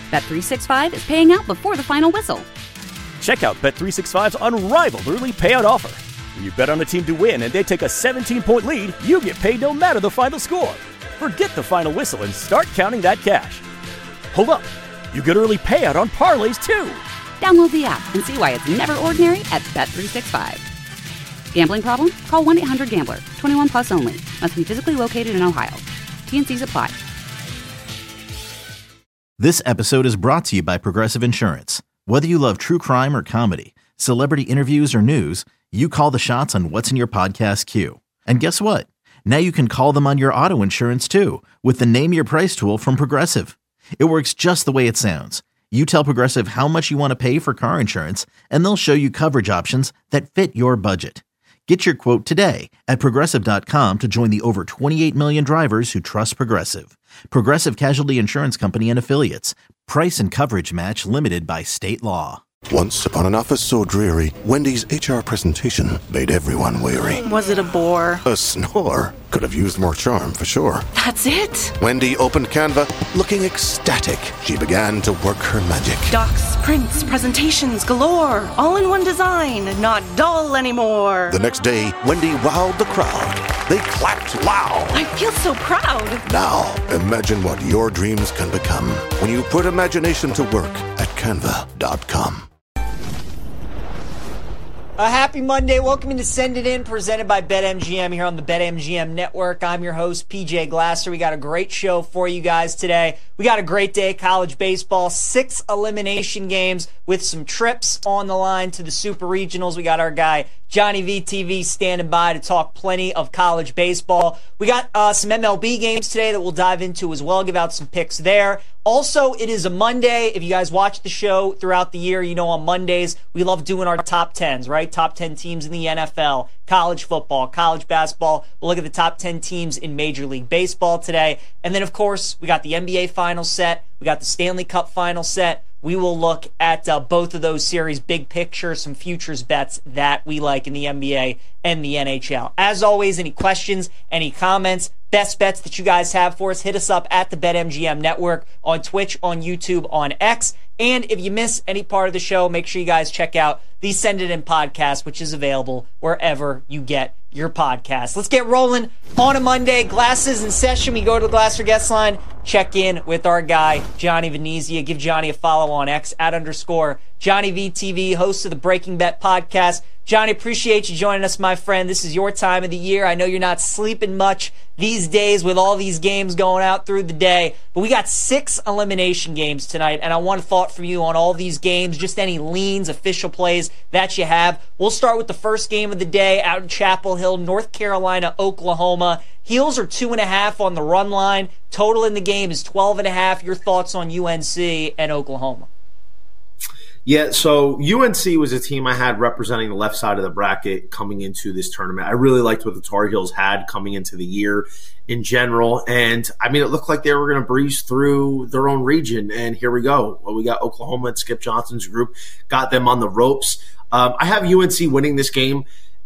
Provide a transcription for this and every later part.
Bet365 is paying out before the final whistle. Check out Bet365's unrivaled early payout offer. When you bet on a team to win and they take a 17-point lead, you get paid no matter the final score. Forget the final whistle and start counting that cash. Hold up. You get early payout on parlays, too. Download the app and see why it's never ordinary at Bet365. Gambling problem? Call 1-800-GAMBLER. 21 plus only. Must be physically located in Ohio. T&Cs apply. This episode is brought to you by Progressive Insurance. Whether you love true crime or comedy, celebrity interviews or news, you call the shots on what's in your podcast queue. And guess what? Now you can call them on your auto insurance too with the Name Your Price tool from Progressive. It works just the way it sounds. You tell Progressive how much you want to pay for car insurance, and they'll show you coverage options that fit your budget. Get your quote today at Progressive.com to join the over 28 million drivers who trust Progressive. Progressive Casualty Insurance Company and Affiliates. Price and coverage match limited by state law. Once upon an office so dreary, Wendy's HR presentation made everyone weary. Was it a bore? A snore. Could have used more charm, for sure. That's it? Wendy opened Canva, looking ecstatic. She began to work her magic. Docs, prints, presentations galore. All in one design, not dull anymore. The next day, Wendy wowed the crowd. They clapped loud. I feel so proud. Now, imagine what your dreams can become when you put imagination to work at Canva.com. Happy Monday. Welcome to Send It In, presented by BetMGM here on the BetMGM Network. I'm your host, PJ Glasser. We got a great show for you guys today. We got a great day of college baseball, 6 elimination games with some trips on the line to the Super Regionals. We got our guy, Johnny VTV, standing by to talk plenty of college baseball. We got some MLB games today that we'll dive into as well, give out some picks there. Also, it is a Monday. If you guys watch the show throughout the year, you know on Mondays we love doing our top 10s, right? Top 10 teams in the NFL, college football, college basketball. We'll look at the top 10 teams in Major League Baseball today. And then, of course, we got the NBA final set. We got the Stanley Cup final set. We will look at both of those series, big picture, some futures bets that we like in the NBA and the NHL. As always, any questions, any comments, best bets that you guys have for us, hit us up at the BetMGM Network on Twitch, on YouTube, on X. And if you miss any part of the show, make sure you guys check out the Send It In podcast, which is available wherever you get your podcast. Let's get rolling on a Monday. Glasses in session. We go to the Glasser guest line, check in with our guy, Johnny Venezia. Give Johnny a follow on X at _Johnny VTV, host of the Breaking Bet podcast. Johnny, appreciate you joining us, my friend. This is your time of the year. I know you're not sleeping much these days with all these games going out through the day, but we got 6 elimination games tonight, and I want a thought from you on all these games, just any leans, official plays that you have. We'll start with the first game of the day out in Chapel Hill, North Carolina, Oklahoma. Heels are 2.5 on the run line. Total in the game is 12.5. Your thoughts on UNC and Oklahoma? Yeah, so UNC was a team I had representing the left side of the bracket coming into this tournament. I really liked what the Tar Heels had coming into the year in general. And, I mean, it looked like they were going to breeze through their own region. And here we go. Well, we got Oklahoma and Skip Johnson's group, got them on the ropes. I have UNC winning this game.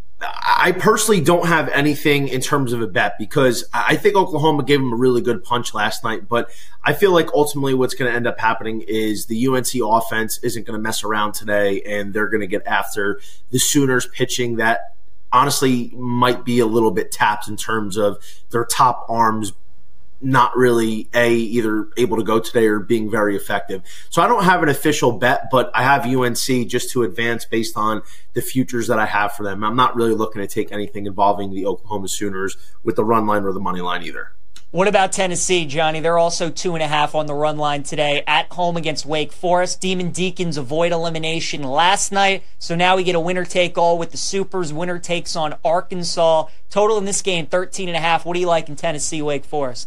I personally don't have anything in terms of a bet because I think Oklahoma gave them a really good punch last night, but I feel like ultimately what's going to end up happening is the UNC offense isn't going to mess around today, and they're going to get after the Sooners pitching that honestly might be a little bit tapped in terms of their top arms not really either able to go today or being very effective. So I don't have an official bet, but I have UNC just to advance based on the futures that I have for them. I'm not really looking to take anything involving the Oklahoma Sooners with the run line or the money line either. What about Tennessee, Johnny? They're also 2.5 on the run line today at home against Wake Forest. Demon Deacons avoid elimination last night, so now we get a winner-take-all with the Supers. Winner takes on Arkansas. Total in this game, 13.5. What do you like in Tennessee, Wake Forest?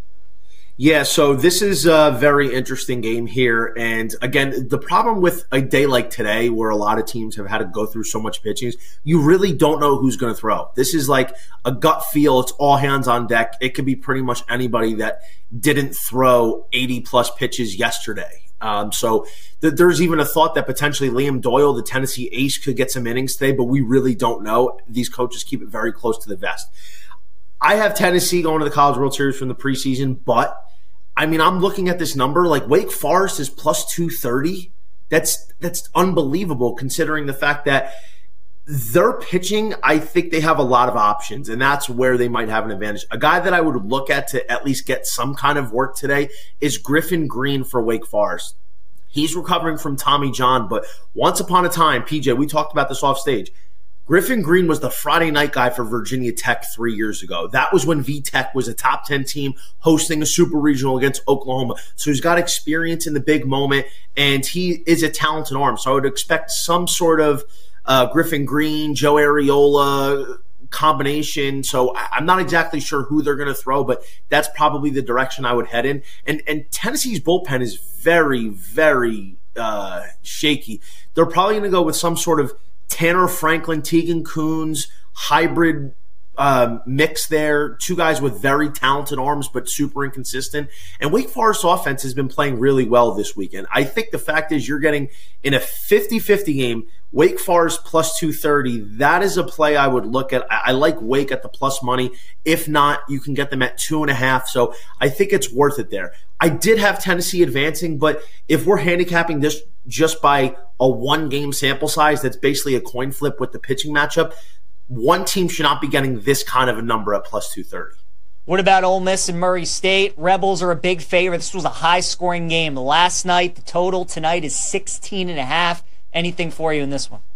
Yeah, so this is a very interesting game here. And again, the problem with a day like today where a lot of teams have had to go through so much pitching is you really don't know who's going to throw. This is like a gut feel. It's all hands on deck. It could be pretty much anybody that didn't throw 80-plus pitches yesterday. So there's even a thought that potentially Liam Doyle, the Tennessee ace, could get some innings today, but we really don't know. These coaches keep it very close to the vest. I have Tennessee going to the College World Series from the preseason, but I mean, I'm looking at this number, like Wake Forest is plus 230. That's unbelievable considering the fact that their pitching, I think they have a lot of options, and that's where they might have an advantage. A guy that I would look at to at least get some kind of work today is Griffin Green for Wake Forest. He's recovering from Tommy John, but once upon a time, PJ, we talked about this off stage, Griffin Green was the Friday night guy for Virginia Tech 3 years ago. That was when VTech was a top 10 team hosting a super regional against Oklahoma. So he's got experience in the big moment, and he is a talented arm. So I would expect some sort of Griffin Green, Joe Areola combination. So I'm not exactly sure who they're going to throw, but that's probably the direction I would head in. And Tennessee's bullpen is very, very shaky. They're probably going to go with some sort of Tanner Franklin, Tegan Coons hybrid mix there. Two guys with very talented arms but super inconsistent. And Wake Forest offense has been playing really well this weekend. I think the fact is you're getting in a 50-50 game, Wake Forest plus 230. That is a play I would look at. I like Wake at the plus money. If not, you can get them at 2.5. So I think it's worth it there. I did have Tennessee advancing, but if we're handicapping this just by a one-game sample size, that's basically a coin flip with the pitching matchup, one team should not be getting this kind of a number at plus 230. What about Ole Miss and Murray State? Rebels are a big favorite. This was a high-scoring game last night. The total tonight is 16.5. Anything for you in this one?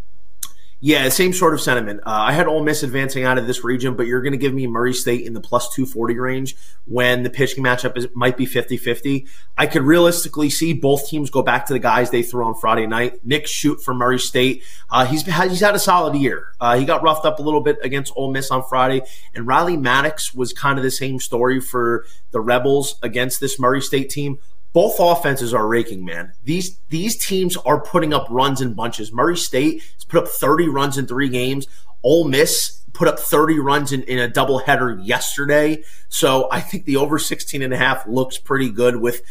Yeah, same sort of sentiment. I had Ole Miss advancing out of this region, but you're going to give me Murray State in the plus 240 range when the pitching matchup might be 50-50. I could realistically see both teams go back to the guys they threw on Friday night. Nick Shute from Murray State. He's had a solid year. He got roughed up a little bit against Ole Miss on Friday, and Riley Maddox was kind of the same story for the Rebels against this Murray State team. Both offenses are raking, man. These teams are putting up runs in bunches. Murray State has put up 30 runs in 3 games. Ole Miss put up 30 runs in a doubleheader yesterday. So I think the over 16.5 looks pretty good with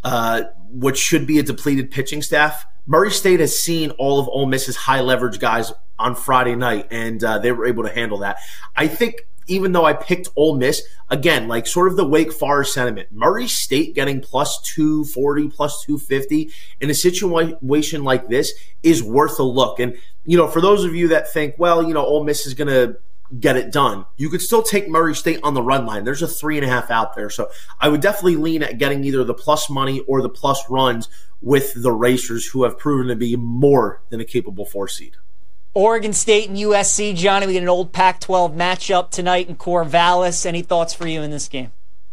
what should be a depleted pitching staff. Murray State has seen all of Ole Miss's high leverage guys on Friday night, and they were able to handle that. I think even though I picked Ole Miss, again, like sort of the Wake Forest sentiment, Murray State getting plus 240, plus 250 in a situation like this is worth a look. And, for those of you that think, well, Ole Miss is going to get it done, you could still take Murray State on the run line. There's a 3.5 out there. So I would definitely lean at getting either the plus money or the plus runs with the Racers, who have proven to be more than a capable 4 seed. Oregon State and USC, Johnny, we get an old Pac-12 matchup tonight in Corvallis. Any thoughts for you in this game?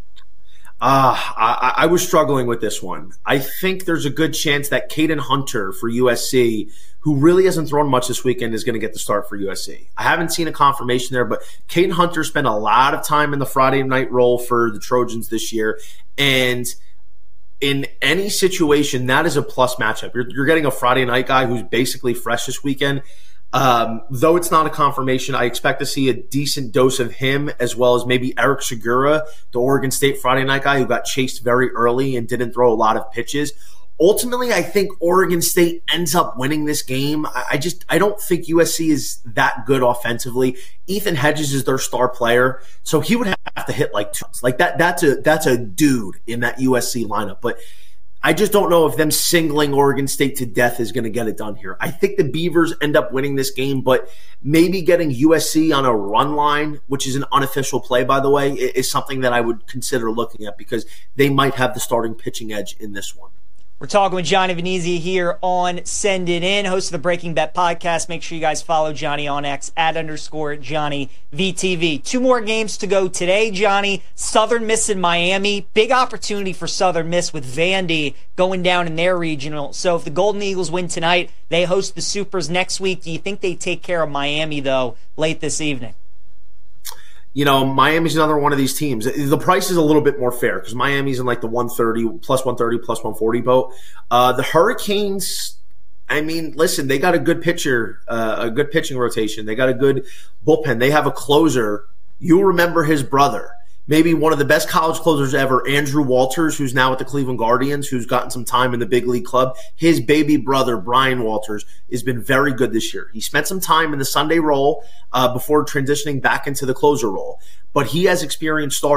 I was struggling with this one. I think there's a good chance that Caden Hunter for USC, who really hasn't thrown much this weekend, is going to get the start for USC. I haven't seen a confirmation there, but Caden Hunter spent a lot of time in the Friday night role for the Trojans this year, and in any situation, that is a plus matchup. You're getting a Friday night guy who's basically fresh this weekend. Though it's not a confirmation, I expect to see a decent dose of him, as well as maybe Eric Segura, the Oregon State Friday night guy who got chased very early and didn't throw a lot of pitches. Ultimately, I think Oregon State ends up winning this game. I don't think USC is that good offensively. Ethan Hedges is their star player, so he would have to hit like 2. Like that's a dude in that USC lineup. But I just don't know if them singling Oregon State to death is going to get it done here. I think the Beavers end up winning this game, but maybe getting USC on a run line, which is an unofficial play, by the way, is something that I would consider looking at because they might have the starting pitching edge in this one. We're talking with Johnny Venezia here on Send It In, host of the Breaking Bet podcast. Make sure you guys follow Johnny on X @_JohnnyVTV. 2 more games to go today, Johnny. Southern Miss and Miami. Big opportunity for Southern Miss with Vandy going down in their regional. So if the Golden Eagles win tonight, they host the Supers next week. Do you think they take care of Miami, though, late this evening? Miami's another one of these teams. The price is a little bit more fair because Miami's in like the 130, plus 140 boat. The Hurricanes, listen, they got a good pitching rotation. They got a good bullpen. They have a closer. You'll remember his brother. Maybe one of the best college closers ever, Andrew Walters, who's now at the Cleveland Guardians, who's gotten some time in the big league club. His baby brother, Brian Walters, has been very good this year. He spent some time in the Sunday role before transitioning back into the closer role, but he has experience starting.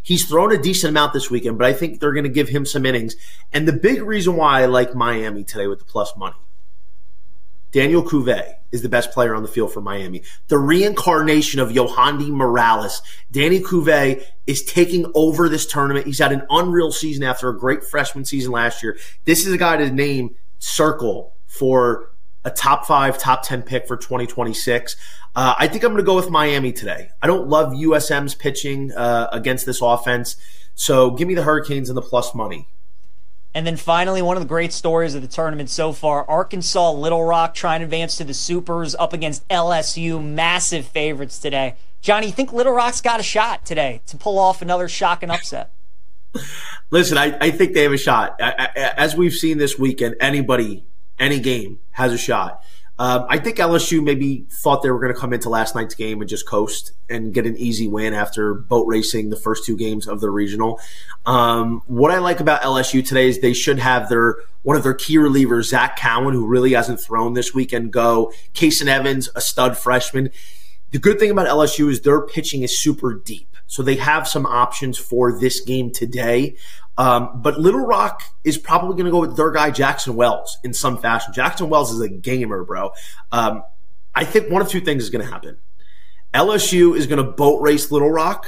He's thrown a decent amount this weekend, but I think they're going to give him some innings. And the big reason why I like Miami today with the plus money, Daniel Cuvée is the best player on the field for Miami. The reincarnation of Yohandy Morales. Danny Cuvée is taking over this tournament. He's had an unreal season after a great freshman season last year. This is a guy to name circle for a top 5, top 10 pick for 2026. I think I'm going to go with Miami today. I don't love USM's pitching against this offense, so give me the Hurricanes and the plus money. And then finally, one of the great stories of the tournament so far, Arkansas Little Rock trying to advance to the Supers up against LSU. Massive favorites today. Johnny, you think Little Rock's got a shot today to pull off another shocking upset? Listen, I think they have a shot. As we've seen this weekend, anybody, any game has a shot. I think LSU maybe thought they were going to come into last night's game and just coast and get an easy win after boat racing the first 2 games of the regional. What I like about LSU today is they should have one of their key relievers, Zach Cowan, who really hasn't thrown this weekend, go. Kason Evans, a stud freshman. The good thing about LSU is their pitching is super deep. So they have some options for this game today. But Little Rock is probably going to go with their guy, Jackson Wells, in some fashion. Jackson Wells is a gamer, bro. I think one of 2 things is going to happen. LSU is going to boat race Little Rock,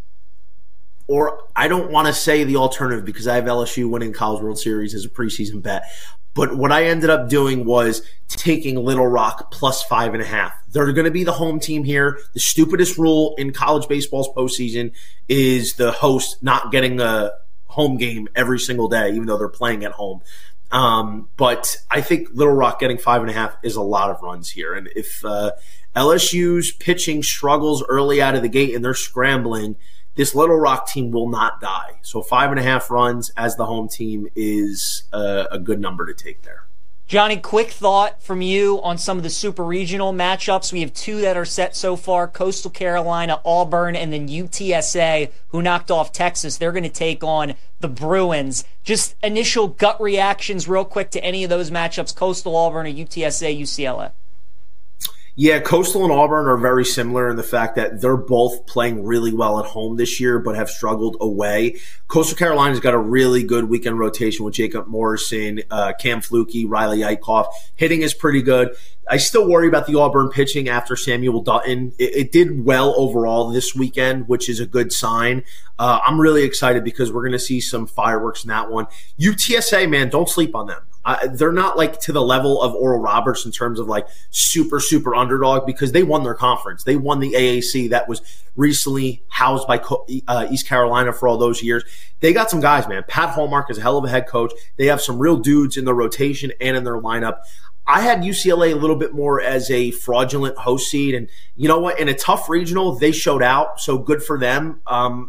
or I don't want to say the alternative because I have LSU winning College World Series as a preseason bet. But what I ended up doing was taking Little Rock plus 5.5. They're going to be the home team here. The stupidest rule in college baseball's postseason is the host not getting a home game every single day, even though they're playing at home. But I think Little Rock getting 5.5 is a lot of runs here. And if LSU's pitching struggles early out of the gate and they're scrambling, this Little Rock team will not die. So 5.5 runs as the home team is a good number to take there. Johnny, quick thought from you on some of the super regional matchups. We have 2 that are set so far, Coastal Carolina, Auburn, and then UTSA, who knocked off Texas. They're going to take on the Bruins. Just initial gut reactions real quick to any of those matchups, Coastal, Auburn, or UTSA, UCLA. Yeah, Coastal and Auburn are very similar in the fact that they're both playing really well at home this year but have struggled away. Coastal Carolina's got a really good weekend rotation with Jacob Morrison, Cam Fluke, Riley Eichhoff. Hitting is pretty good. I still worry about the Auburn pitching after Samuel Dutton. It did well overall this weekend, which is a good sign. I'm really excited because we're going to see some fireworks in that one. UTSA, man, don't sleep on them. They're not like to the level of Oral Roberts in terms of like super, super underdog because they won their conference. They won the AAC that was recently housed by East Carolina for all those years. They got some guys, man. Pat Hallmark is a hell of a head coach. They have some real dudes in their rotation and in their lineup. I had UCLA a little bit more as a fraudulent host seed. And you know what? In a tough regional, they showed out. So good for them.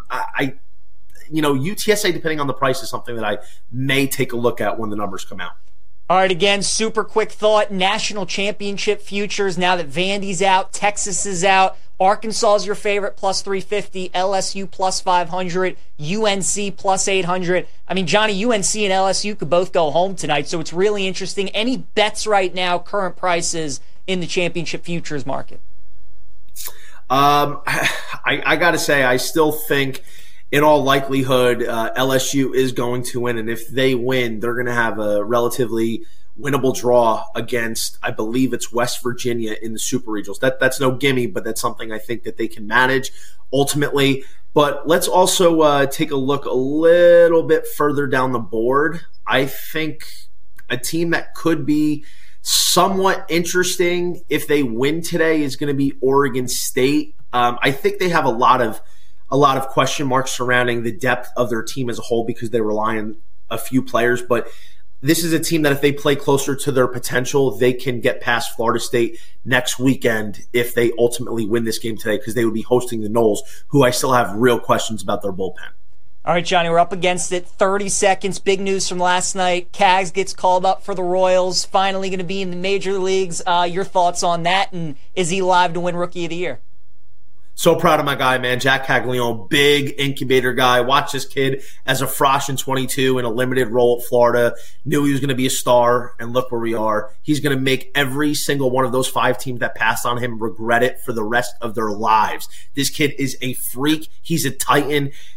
UTSA, depending on the price, is something that I may take a look at when the numbers come out. All right, again, super quick thought. National championship futures, now that Vandy's out, Texas is out. Arkansas is your favorite, plus 350. LSU, plus 500. UNC, plus 800. I mean, Johnny, UNC and LSU could both go home tonight, so it's really interesting. Any bets right now, current prices in the championship futures market? I got to say, I still think in all likelihood, LSU is going to win, and if they win, they're going to have a relatively winnable draw against, I believe it's West Virginia in the Super Regionals. That's no gimme, but that's something I think that they can manage ultimately. But let's also take a look a little bit further down the board. I think a team that could be somewhat interesting if they win today is going to be Oregon State. I think they have a lot of question marks surrounding the depth of their team as a whole because they rely on a few players. But this is a team that if they play closer to their potential, they can get past Florida State next weekend if they ultimately win this game today because they would be hosting the Noles, who I still have real questions about their bullpen. All right, Johnny, we're up against it. 30 seconds. Big news from last night. Cags gets called up for the Royals. Finally going to be in the major leagues. Your thoughts on that, and is he live to win Rookie of the Year? So proud of my guy, man. Jack Caglione, big incubator guy. Watched this kid as a freshman 22 in a limited role at Florida. Knew he was going to be a star, and look where we are. He's going to make every single one of those 5 teams that passed on him regret it for the rest of their lives. This kid is a freak. He's a titan.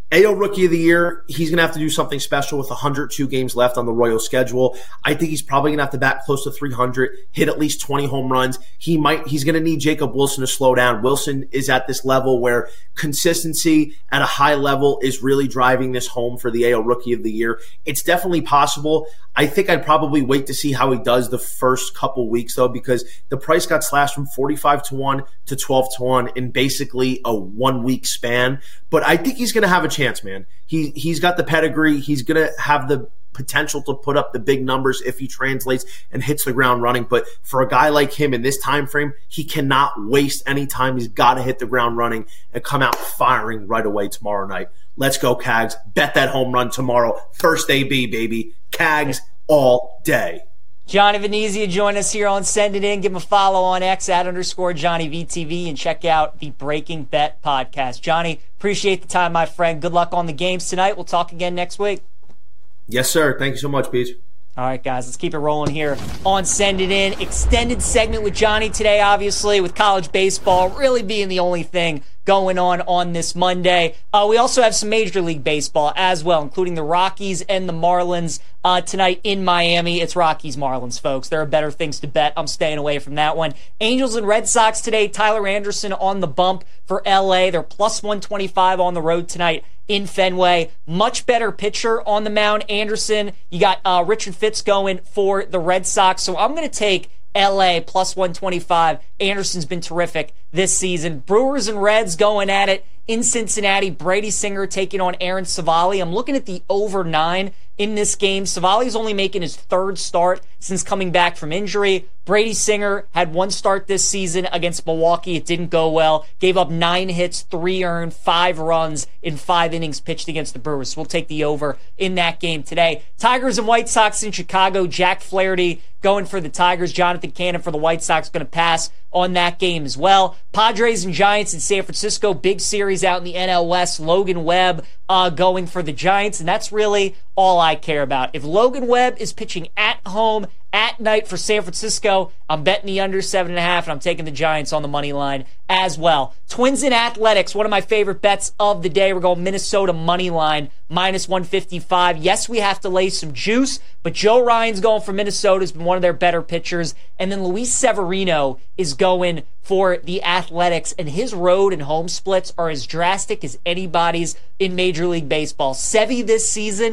AL Rookie of the Year, he's going to have to do something special with 102 games left on the Royals schedule. I think he's probably going to have to bat close to 300, hit at least 20 home runs. He's going to need Jacob Wilson to slow down. Wilson is at this level where consistency at a high level is really driving this home for the AL Rookie of the Year. It's definitely possible. I think I'd probably wait to see how he does the first couple weeks, though, because the price got slashed from 45-1 to 12-1 in basically a 1 week span. But I think he's going to have a chance, man. He's got the pedigree. He's going to have the potential to put up the big numbers if he translates and hits the ground running. But for a guy like him in this time frame, he cannot waste any time. He's got to hit the ground running and come out firing right away tomorrow night. Let's go, Cags. Bet that home run tomorrow. First AB, baby. Cags all day. Johnny Venezia, join us here on Send It In. Give him a follow on X @_JohnnyVTV and check out the Breaking Bet podcast. Johnny, appreciate the time, my friend. Good luck on the games tonight. We'll talk again next week. Yes, sir. Thank you so much, Peach. All right, guys, let's keep it rolling here on Send It In. Extended segment with Johnny today, obviously, with college baseball really being the only thing going on this Monday. We also have some Major League Baseball as well, including the Rockies and the Marlins tonight in Miami. It's Rockies-Marlins, folks. There are better things to bet. I'm staying away from that one. Angels and Red Sox today. Tyler Anderson on the bump for L.A. They're plus 125 on the road tonight in Fenway. Much better pitcher on the mound, Anderson. You got Richard Fitz going for the Red Sox. So I'm going to take L.A. plus 125. Anderson's been terrific this season. Brewers and Reds going at it in Cincinnati. Brady Singer taking on Aaron Savali. I'm looking at the over 9 in this game. Savali's only making his third start since coming back from injury. Brady Singer had one start this season against Milwaukee. It didn't go well. Gave up 9 hits, 3 earned, 5 runs in 5 innings pitched against the Brewers. So we'll take the over in that game today. Tigers and White Sox in Chicago. Jack Flaherty going for the Tigers. Jonathan Cannon for the White Sox going to pass on that game as well. Padres and Giants in San Francisco. Big series out in the NL West. Logan Webb going for the Giants, and that's really all I care about. If Logan Webb is pitching at home at night for San Francisco, I'm betting the under 7.5, and I'm taking the Giants on the money line as well. Twins and Athletics, one of my favorite bets of the day. We're going Minnesota money line, minus 155. Yes, we have to lay some juice, but Joe Ryan's going for Minnesota. Has been one of their better pitchers. And then Luis Severino is going for the Athletics, and his road and home splits are as drastic as anybody's in Major League Baseball. Sevy this season,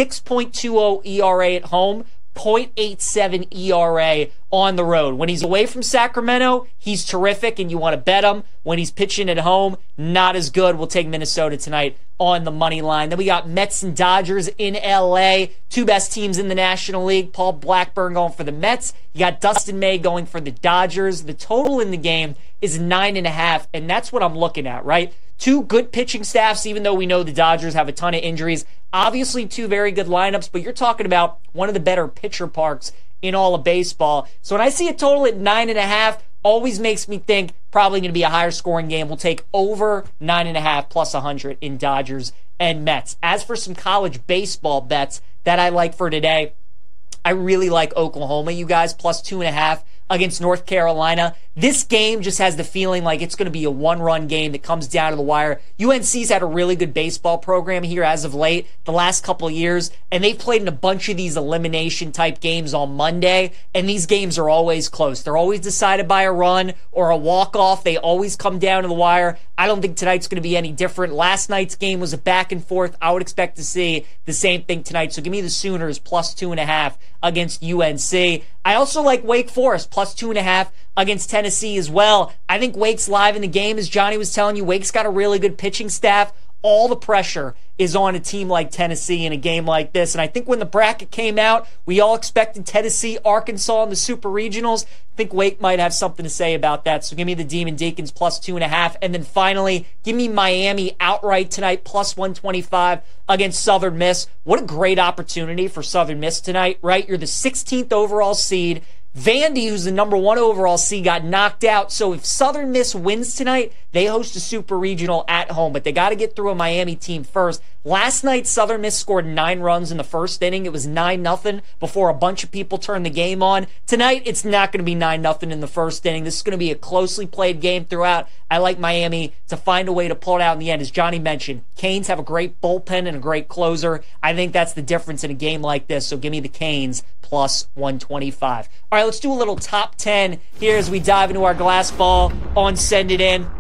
6.20 ERA at home, 0.87 ERA on the road. When he's away from Sacramento, he's terrific, and you want to bet him. When he's pitching at home, not as good. We'll take Minnesota tonight on the money line. Then we got Mets and Dodgers in L.A., 2 best teams in the National League. Paul Blackburn going for the Mets. You got Dustin May going for the Dodgers. The total in the game is 9.5, and that's what I'm looking at, right? 2 good pitching staffs, even though we know the Dodgers have a ton of injuries. Obviously, 2 very good lineups, but you're talking about one of the better pitcher parks in all of baseball. So when I see a total at 9.5, always makes me think probably going to be a higher scoring game. We'll take over 9.5 plus 100 in Dodgers and Mets. As for some college baseball bets that I like for today, I really like Oklahoma, you guys, plus 2.5 against North Carolina. This game just has the feeling like it's going to be a one-run game that comes down to the wire. UNC's had a really good baseball program here as of late, the last couple of years, and they've played in a bunch of these elimination-type games on Monday, and these games are always close. They're always decided by a run or a walk-off. They always come down to the wire. I don't think tonight's going to be any different. Last night's game was a back and forth. I would expect to see the same thing tonight, so give me the Sooners plus 2.5 against UNC. I also like Wake Forest plus 2.5 against Tennessee as well. I think Wake's live in the game, as Johnny was telling you. Wake's got a really good pitching staff. All the pressure is on a team like Tennessee in a game like this. And I think when the bracket came out, we all expected Tennessee, Arkansas in the Super Regionals. I think Wake might have something to say about that. So give me the Demon Deacons plus 2.5. And then finally, give me Miami outright tonight, plus 125 against Southern Miss. What a great opportunity for Southern Miss tonight, right? You're the 16th overall seed. Vandy, who's the number 1 overall seed, got knocked out. So if Southern Miss wins tonight, they host a super regional at home, but they got to get through a Miami team first. Last night, Southern Miss scored 9 runs in the first inning. It was 9-0 before a bunch of people turned the game on. Tonight, it's not going to be 9-0 in the first inning. This is going to be a closely played game throughout. I like Miami to find a way to pull it out in the end. As Johnny mentioned, Canes have a great bullpen and a great closer. I think that's the difference in a game like this, so give me the Canes plus 125. All right, let's do a little top 10 here as we dive into our glass ball on Send It In.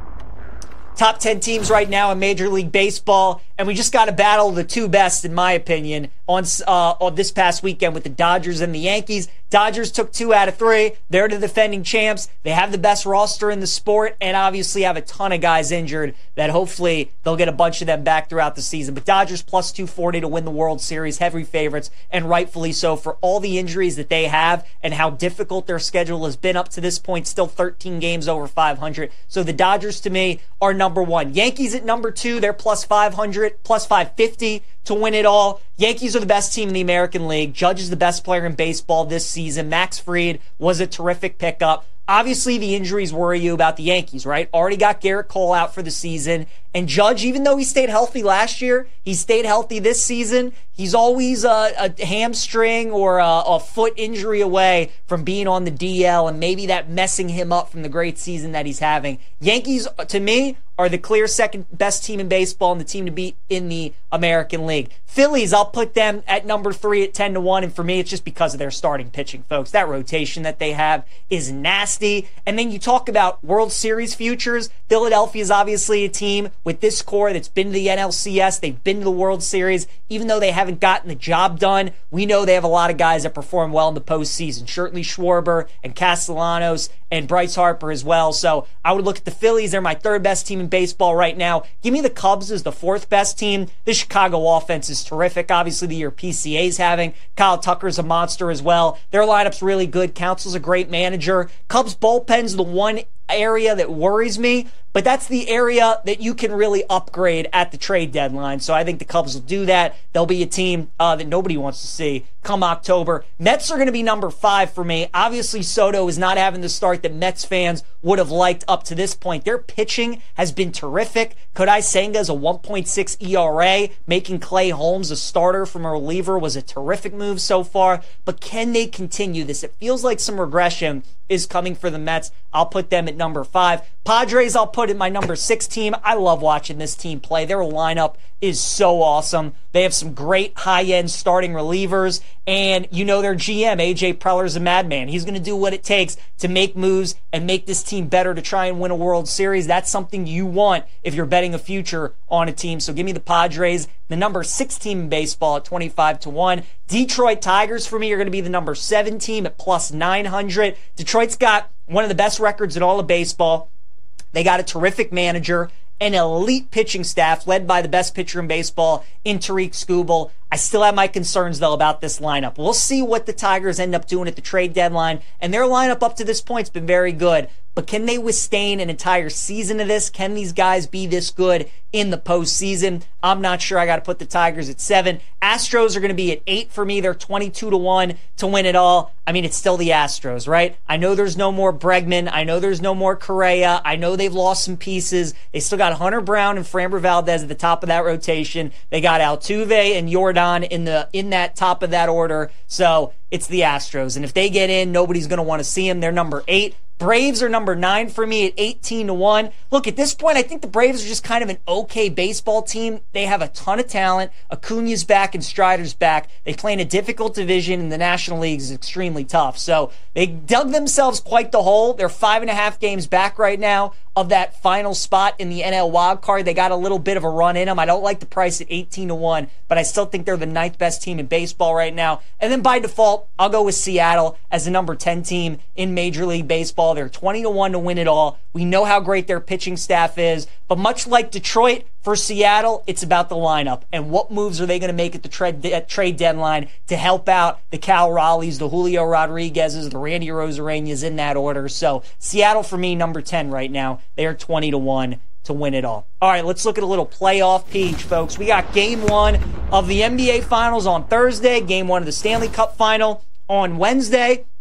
Top 10 teams right now in Major League Baseball, and we just got to battle the 2 best, in my opinion, on this past weekend with the Dodgers and the Yankees. Dodgers took 2 out of 3. They're the defending champs. They have the best roster in the sport and obviously have a ton of guys injured that hopefully they'll get a bunch of them back throughout the season. But Dodgers plus 240 to win the World Series, heavy favorites, and rightfully so for all the injuries that they have and how difficult their schedule has been up to this point, still 13 games over 500. So the Dodgers, to me, are number 1. Yankees at number 2, they're plus 500, plus 550 to win it all. Yankees are the best team in the American League. Judge is the best player in baseball this season. Max Fried was a terrific pickup. Obviously, the injuries worry you about the Yankees, right? Already got Garrett Cole out for the season. And Judge, even though he stayed healthy last year, he stayed healthy this season. He's always a hamstring or a foot injury away from being on the DL, and maybe that messing him up from the great season that he's having. Yankees, to me, are the clear second best team in baseball and the team to beat in the American League. Phillies, I'll put them at number 3 at 10-1, and for me, it's just because of their starting pitching, folks. That rotation that they have is nasty. And then you talk about World Series futures. Philadelphia is obviously a team with this core that's been to the NLCS. They've been to the World Series. Even though they haven't gotten the job done, we know they have a lot of guys that perform well in the postseason. Certainly Schwarber and Castellanos and Bryce Harper as well. So I would look at the Phillies. They're my 3rd best team in baseball right now. Give me the Cubs as the 4th best team. The Chicago offense is terrific. Obviously, the year PCA's having. Kyle Tucker's a monster as well. Their lineup's really good. Counsell's a great manager. Cubs bullpen's the one area that worries me, but that's the area that you can really upgrade at the trade deadline. So I think the Cubs will do that. They'll be a team that nobody wants to see come October. Mets are going to be number 5 for me. Obviously, Soto is not having the start that Mets fans would have liked up to this point. Their pitching has been terrific. Kodai Senga's a 1.6 ERA. Making Clay Holmes a starter from a reliever was a terrific move so far. But can they continue this? It feels like some regression is coming for the Mets. I'll put them at number 5. Padres, I'll put in my number 6 team. I love watching this team play. Their lineup is so awesome. They have some great high-end starting relievers, and you know their GM, AJ Preller's a madman. He's going to do what it takes to make moves and make this team better to try and win a World Series. That's something you want if you're betting a future on a team. So give me the Padres, the number 6 team in baseball at 25-1. Detroit Tigers, for me, are going to be the number 7 team at plus 900. Detroit's got one of the best records in all of baseball. They got a terrific manager, an elite pitching staff led by the best pitcher in baseball in Tariq Skubal. I still have my concerns, though, about this lineup. We'll see what the Tigers end up doing at the trade deadline, and their lineup up to this point has been very good. But can they withstand an entire season of this? Can these guys be this good in the postseason? I'm not sure. I got to put the Tigers at 7. Astros are going to be at 8 for me. They're 22-1 to win it all. I mean, it's still the Astros, right? I know there's no more Bregman. I know there's no more Correa. I know they've lost some pieces. They still got Hunter Brown and Framber Valdez at the top of that rotation. They got Altuve and Jordan in that top of that order. So it's the Astros. And if they get in, nobody's going to want to see them. They're number 8. Braves are number 9 for me at 18-1. Look, at this point, I think the Braves are just kind of an okay baseball team. They have a ton of talent. Acuna's back and Strider's back. They play in a difficult division, and the National League is extremely tough. So they dug themselves quite the hole. They're 5.5 games back right now of that final spot in the NL wild card. They got a little bit of a run in them. I don't like the price at 18-1, but I still think they're the 9th best team in baseball right now. And then by default, I'll go with Seattle as the number 10 team in Major League Baseball. They're 20-1 to win it all. We know how great their pitching staff is, but much like Detroit, for Seattle, it's about the lineup and what moves are they going to make at the trade deadline to help out the Cal Raleighs, the Julio Rodriguez's, the Randy Rosarenas in that order. So Seattle for me, number 10 right now. They are 20-1 to win it all. All right, let's look at a little playoff peach, folks. We got Game 1 of the NBA Finals on Thursday, Game 1 of the Stanley Cup Final on Wednesday.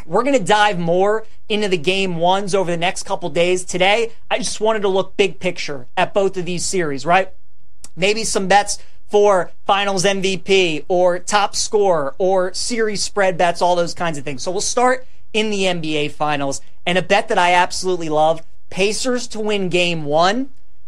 We're going to dive more into the game ones over the next couple days. Today, I just wanted to look big picture at both of these series, right? Maybe some bets for finals MVP or top scorer or series spread bets, all those kinds of things. So we'll start in the NBA finals. And a bet that I absolutely love, Pacers to win game one,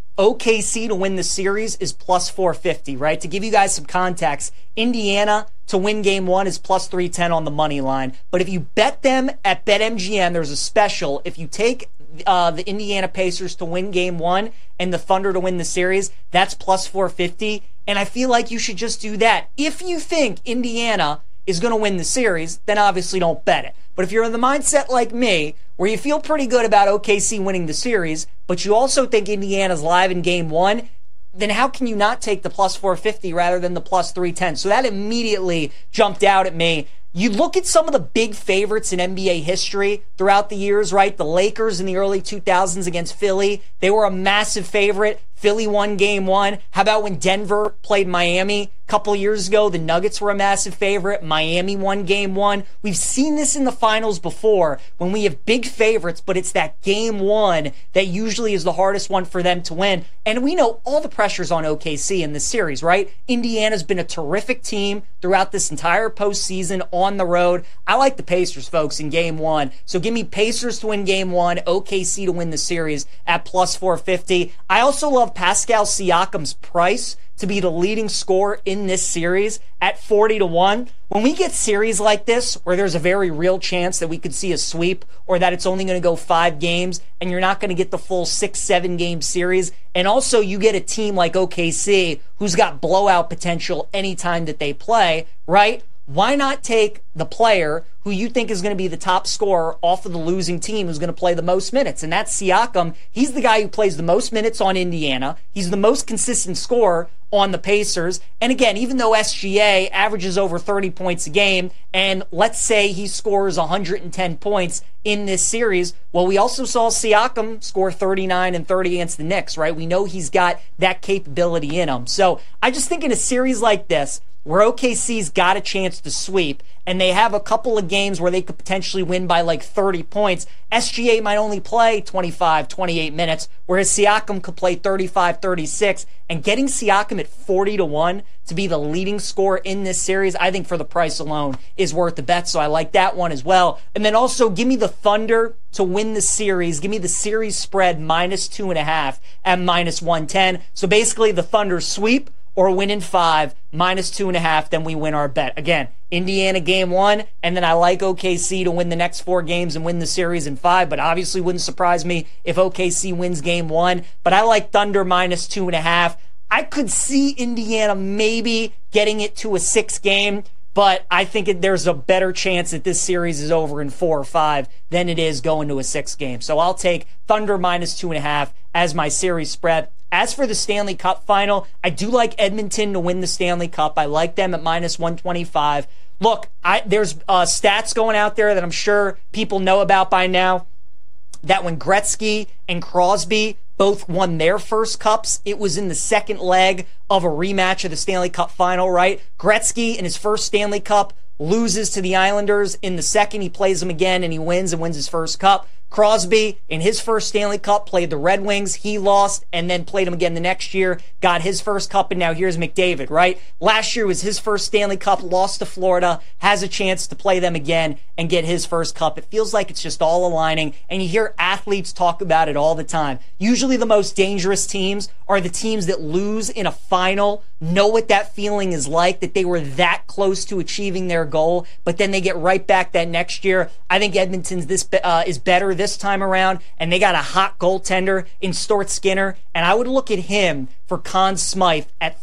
OKC to win the series is plus 450, right? To give you guys some context, Indiana to win game one is plus 310 on the money line. But if you bet them at BetMGM, there's a special. If you take the Indiana Pacers to win game one and the Thunder to win the series, that's plus 450. And I feel like you should just do that. If you think Indiana is going to win the series, then obviously don't bet it. But if you're in the mindset like me, where you feel pretty good about OKC winning the series, but you also think Indiana's live in game one, then how can you not take the plus 450 rather than the plus 310? So that immediately jumped out at me. You look at some of the big favorites in NBA history throughout the years, right? The Lakers in the early 2000s against Philly, they were a massive favorite. Philly won game one. How about when Denver played Miami a couple years ago? The Nuggets were a massive favorite. Miami won game one. We've seen this in the finals before when we have big favorites, but it's that game one that usually is the hardest one for them to win. And we know all the pressure's on OKC in this series, right? Indiana's been a terrific team throughout this entire postseason on the road. I like the Pacers, folks, in game one. So give me Pacers to win game one, OKC to win the series at plus 450. I also love Pascal Siakam's price to be the leading scorer in this series at 40-1. When we get series like this, where there's a very real chance that we could see a sweep or that it's only going to go 5 games and you're not going to get the full 6-7 game series, and also you get a team like OKC who's got blowout potential anytime that they play, right? Why not take the player who you think is going to be the top scorer off of the losing team who's going to play the most minutes? And that's Siakam. He's the guy who plays the most minutes on Indiana. He's the most consistent scorer on the Pacers. And again, even though SGA averages over 30 points a game, and let's say he scores 110 points in this series, well, we also saw Siakam score 39 and 30 against the Knicks, right? We know he's got that capability in him. So I just think in a series like this, where OKC's got a chance to sweep, and they have a couple of games where they could potentially win by like 30 points, SGA might only play 25, 28 minutes, whereas Siakam could play 35, 36, and getting Siakam at 40-1 to be the leading scorer in this series, I think for the price alone is worth the bet, so I like that one as well. And then also, give me the Thunder to win the series. Give me the series spread minus 2.5 at minus 110. So basically, the Thunder sweep or win in 5, minus 2.5, then we win our bet. Again, Indiana game one, and then I like OKC to win the next 4 games and win the series in 5, but obviously wouldn't surprise me if OKC wins game one. But I like Thunder minus 2.5. I could see Indiana maybe getting it to a 6 game, but I think there's a better chance that this series is over in 4 or 5 than it is going to a 6 game. So I'll take Thunder minus 2.5 as my series spread. As for the Stanley Cup final, I do like Edmonton to win the Stanley Cup. I like them at minus 125. Look, there's stats going out there that I'm sure people know about by now, that when Gretzky and Crosby both won their first cups, it was in the second leg of a rematch of the Stanley Cup final, right? Gretzky in his first Stanley Cup loses to the Islanders. In the second, he plays them again and he wins his first cup. Crosby, in his first Stanley Cup, played the Red Wings. He lost and then played them again the next year, got his first cup, and now here's McDavid, right? Last year was his first Stanley Cup, lost to Florida, has a chance to play them again and get his first cup. It feels like it's just all aligning, and you hear athletes talk about it all the time. Usually the most dangerous teams are the teams that lose in a final, know what that feeling is like, that they were that close to achieving their goal, but then they get right back that next year. I think Edmonton's is better this time around, and they got a hot goaltender in Stuart Skinner, and I would look at him for Conn Smythe at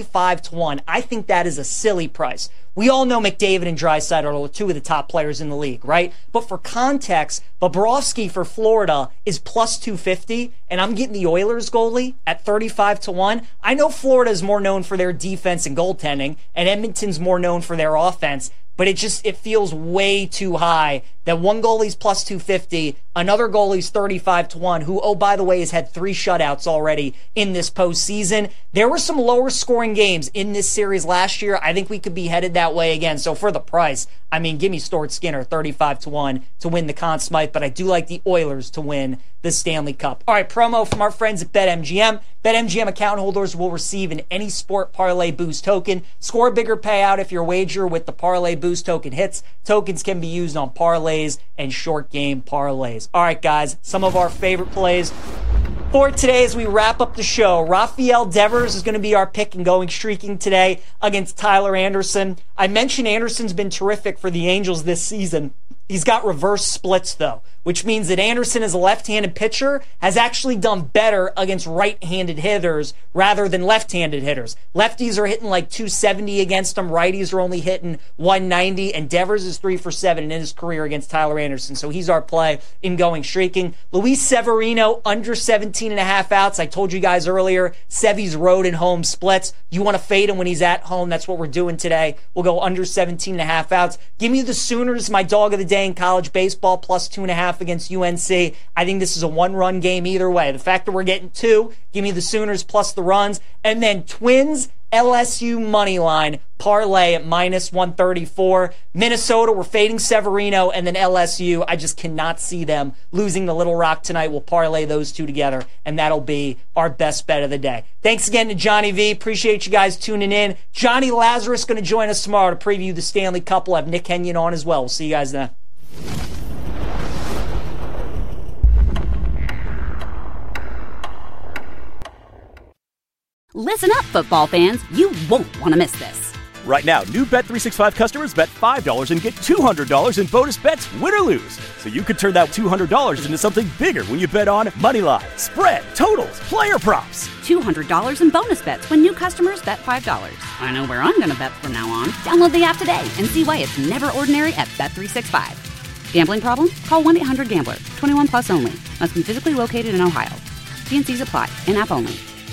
35-1. I think that is a silly price. We all know McDavid and Draisaitl are 2 of the top players in the league, right? But for context, Bobrovsky for Florida is plus 250, and I'm getting the Oilers goalie at 35-1. I know Florida is more known for their defense and goaltending, and Edmonton's more known for their offense, but it feels way too high that one goalie's plus 250, Another goalie's 35-1, who, oh, by the way, has had 3 shutouts already in this postseason. There were some lower scoring games in this series last year. I think we could be headed that way again. So for the price, I mean, give me Stuart Skinner 35-1 to win the Conn Smythe, but I do like the Oilers to win the Stanley Cup. All right, promo from our friends at BetMGM. BetMGM account holders will receive an Any Sport Parlay Boost token. Score a bigger payout if your wager with the Parlay Boost token hits. Tokens can be used on parlays and short game parlays. All right, guys, some of our favorite plays for today as we wrap up the show. Rafael Devers is going to be our pick and going streaking today against Tyler Anderson. I mentioned Anderson's been terrific for the Angels this season. He's got reverse splits, though, which means that Anderson, as a left-handed pitcher, has actually done better against right-handed hitters rather than left-handed hitters. Lefties are hitting like 270 against him. Righties are only hitting 190, and Devers is 3 for 7 in his career against Tyler Anderson. So he's our play in going streaking. Luis Severino, under 17.5 outs. I told you guys earlier, Sevy's road and home splits. You want to fade him when he's at home. That's what we're doing today. We'll go under 17.5 outs. Give me the Sooners, my dog of the day in college baseball, plus 2.5 against UNC. I think this is a one-run game either way. The fact that we're getting 2, give me the Sooners plus the runs. And then Twins, LSU money line parlay at minus 134. Minnesota, we're fading Severino, and then LSU, I just cannot see them losing the Little Rock tonight. We'll parlay those 2 together, and that'll be our best bet of the day. Thanks again to Johnny V. Appreciate you guys tuning in. Johnny Lazarus going to join us tomorrow to preview the Stanley Cup. We'll have Nick Kenyon on as well. We'll see you guys then. Listen up, football fans. You won't want to miss this. Right now, new Bet365 customers bet $5 and get $200 in bonus bets, win or lose. So you could turn that $200 into something bigger when you bet on moneyline, spread, totals, player props. $200 in bonus bets when new customers bet $5. I know where I'm going to bet from now on. Download the app today and see why it's never ordinary at Bet365. Gambling problem? Call 1-800-GAMBLER. 21 plus only. Must be physically located in Ohio. T&Cs apply. In-app only.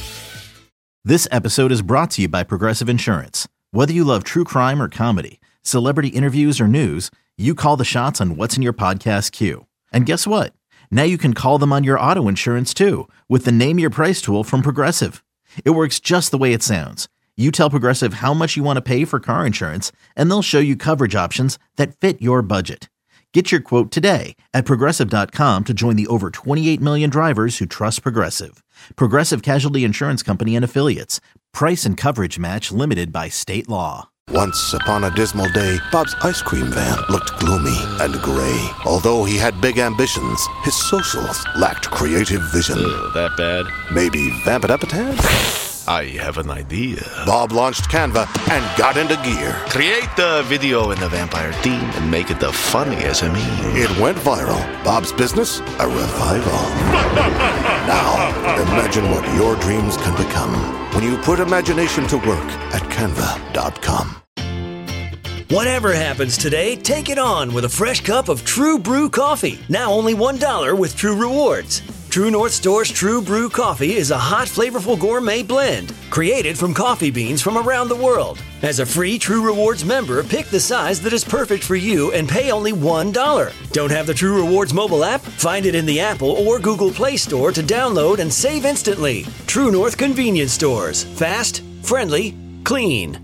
This episode is brought to you by Progressive Insurance. Whether you love true crime or comedy, celebrity interviews or news, you call the shots on what's in your podcast queue. And guess what? Now you can call them on your auto insurance too with the Name Your Price tool from Progressive. It works just the way it sounds. You tell Progressive how much you want to pay for car insurance, and they'll show you coverage options that fit your budget. Get your quote today at Progressive.com to join the over 28 million drivers who trust Progressive. Progressive Casualty Insurance Company and Affiliates. Price and coverage match limited by state law. Once upon a dismal day, Bob's ice cream van looked gloomy and gray. Although he had big ambitions, his socials lacked creative vision. That bad? Maybe Vampirapetab? I have an idea. Bob launched Canva and got into gear. Create the video in the vampire theme and make it the funniest SME. It went viral. Bob's business, a revival. Now, imagine what your dreams can become when you put imagination to work at Canva.com. Whatever happens today, take it on with a fresh cup of True Brew coffee. Now only $1 with True Rewards. True North Store's True Brew coffee is a hot, flavorful gourmet blend created from coffee beans from around the world. As a free True Rewards member, pick the size that is perfect for you and pay only $1. Don't have the True Rewards mobile app? Find it in the Apple or Google Play Store to download and save instantly. True North Convenience Stores. Fast, friendly, clean.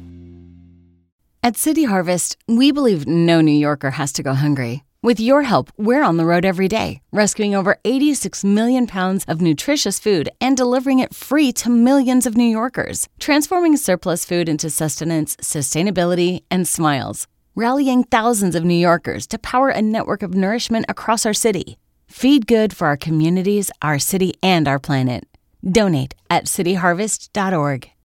At City Harvest, we believe no New Yorker has to go hungry. With your help, we're on the road every day, rescuing over 86 million pounds of nutritious food and delivering it free to millions of New Yorkers, transforming surplus food into sustenance, sustainability, and smiles, rallying thousands of New Yorkers to power a network of nourishment across our city. Feed good for our communities, our city, and our planet. Donate at cityharvest.org.